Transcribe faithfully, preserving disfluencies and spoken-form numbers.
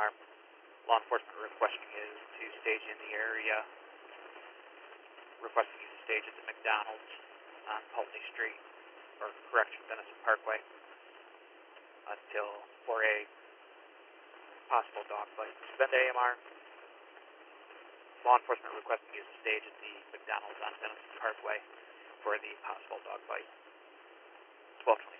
R. Law enforcement requesting is to stage in the area, requesting you to stage at the McDonald's on Pulteney Street, or correction, Denison Parkway, until for a possible dog fight. Suspend A M R. Law enforcement requesting you to stage at the McDonald's on Denison Parkway for the possible dog fight. twelve